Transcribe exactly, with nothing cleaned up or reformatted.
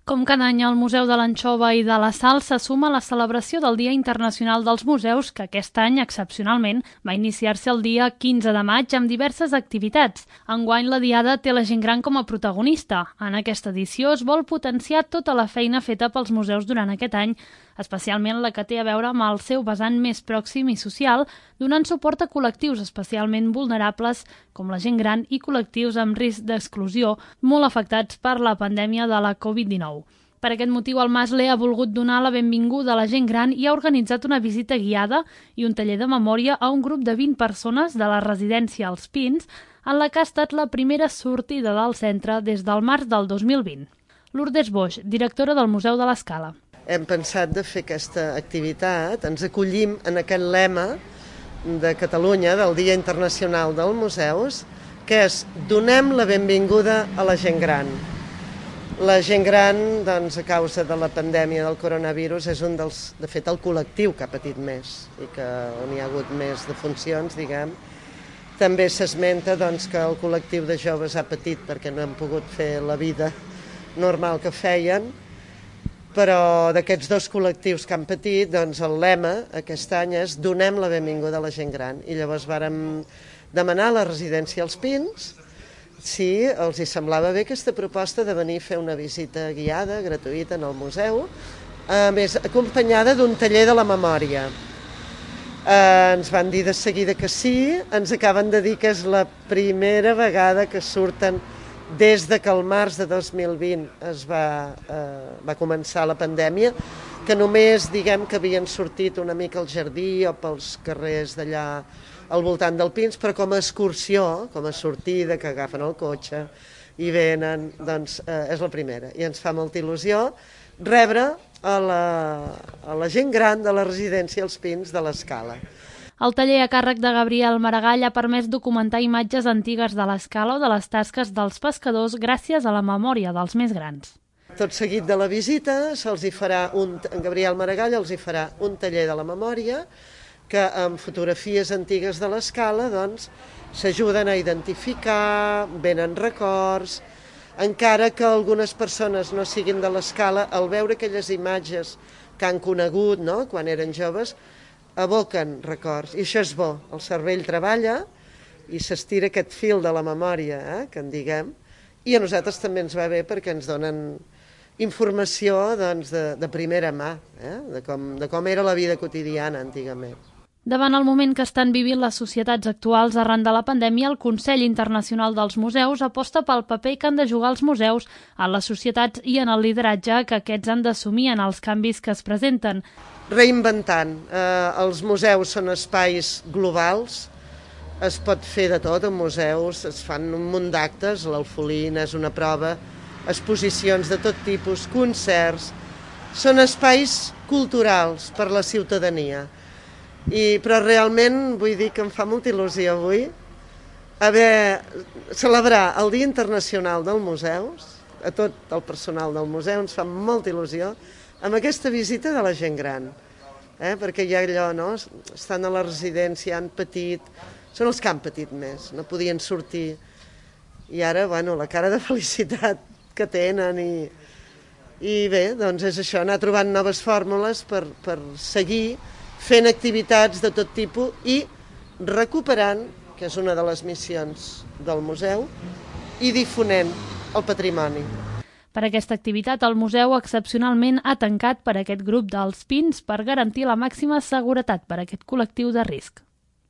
Com cada any, el Museu de l'Anxova i de la Sal se suma a la celebració del Dia Internacional dels Museus, que aquest any, excepcionalment, va iniciar-se el dia quinze de maig amb diverses activitats. Enguany, la Diada té la gent gran com a protagonista. En aquesta edició es vol potenciar tota la feina feta pels museus durant aquest any, especialment la que té a veure amb el seu vessant més pròxim i social, donant suport a col·lectius especialment vulnerables, com la gent gran i col·lectius amb risc d'exclusió, molt afectats per la pandèmia de la covid dinou. Per aquest motiu, el Masle ha volgut donar la benvinguda a la gent gran i ha organitzat una visita guiada i un taller de memòria a un grup de vint persones de la residència Els Pins, en la que ha estat la primera sortida del centre des del març del dos mil vint. Lourdes Boix, directora del Museu de l'Escala. Hem pensat de fer aquesta activitat, ens acollim en aquest lema de Catalunya, del Dia Internacional dels Museus, que és donem la benvinguda a la gent gran. La gent gran, doncs, a causa de la pandèmia del coronavirus, és un dels, de fet, el col·lectiu que ha patit més i que on hi ha hagut més defuncions, diguem. També s'esmenta doncs, que el col·lectiu de joves ha patit perquè no han pogut fer la vida normal que feien, però d'aquests dos col·lectius que han patit, doncs el lema aquest any és donem la benvinguda a la gent gran. I llavors vàrem demanar a la residència Els Pins si els hi semblava bé aquesta proposta de venir a fer una visita guiada, gratuïta, en el museu, a més, acompanyada d'un taller de la memòria. Eh, ens van dir de seguida que sí, ens acaben de dir que és la primera vegada que surten des de que el març de dos mil vint es va, eh, va començar la pandèmia, que només diguem que havien sortit una mica al jardí o pels carrers d'allà al voltant del Pins, però com a excursió, com a sortida, que agafen el cotxe i venen, doncs eh, és la primera. I ens fa molta il·lusió rebre a la, a la gent gran de la residència Els Pins de l'Escala. El taller a càrrec de Gabriel Maragall ha permès documentar imatges antigues de l'Escala o de les tasques dels pescadors gràcies a la memòria dels més grans. Tot seguit de la visita, se'ls hi farà un, en Gabriel Maragall els hi farà un taller de la memòria que amb fotografies antigues de l'Escala doncs, s'ajuden a identificar, venen records, encara que algunes persones no siguin de l'Escala, al veure aquelles imatges que han conegut, no?, quan eren joves, evoquen records, i això és bo. El cervell treballa i s'estira aquest fil de la memòria, eh, que en diguem, i a nosaltres també ens va bé perquè ens donen informació doncs, de, de primera mà, eh, de, com, de com era la vida quotidiana antigament. Davant el moment que estan vivint les societats actuals arran de la pandèmia, el Consell Internacional dels Museus aposta pel paper que han de jugar els museus en les societats i en el lideratge que aquests han d'assumir en els canvis que es presenten. Reinventant. Eh, els museus són espais globals, es pot fer de tot en museus, es fan un munt d'actes, l'Alfolina és una prova, exposicions de tot tipus, concerts, són espais culturals per la ciutadania. I, però realment vull dir que em fa molta il·lusió avui haver celebrar el Dia Internacional dels Museus, a tot el personal del museu ens fa molta il·lusió, amb aquesta visita de la gent gran, eh? Perquè hi ha allò, no? Estan a la residència, han patit, són els que han patit més, no podien sortir, i ara, bueno, la cara de felicitat que tenen, i, i bé, doncs és això, anar trobant noves fórmules per, per seguir fent activitats de tot tipus i recuperant, que és una de les missions del museu, i difonent el patrimoni. Per aquesta activitat, el museu excepcionalment ha tancat per aquest grup dels Pins per garantir la màxima seguretat per a aquest col·lectiu de risc.